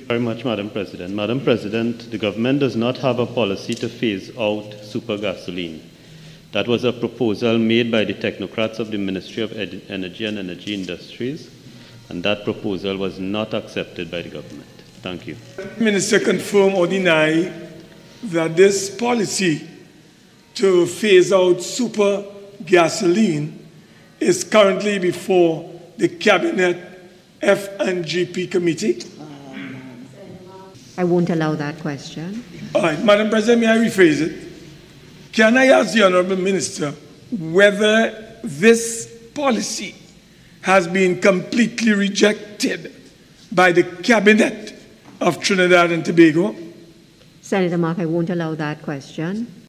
Very much, Madam President. Madam President, the government does not have a policy to phase out super gasoline. That was a proposal made by the technocrats of the Ministry of Energy and Energy Industries, and that proposal was not accepted by the government. Thank you. Minister, confirm or deny that this policy to phase out super gasoline is currently before the Cabinet F&GP Committee? I won't allow that question. All right, Madam President, may I rephrase it? Can I ask the Honorable Minister whether this policy has been completely rejected by the Cabinet of Trinidad and Tobago? Senator Mark, I won't allow that question.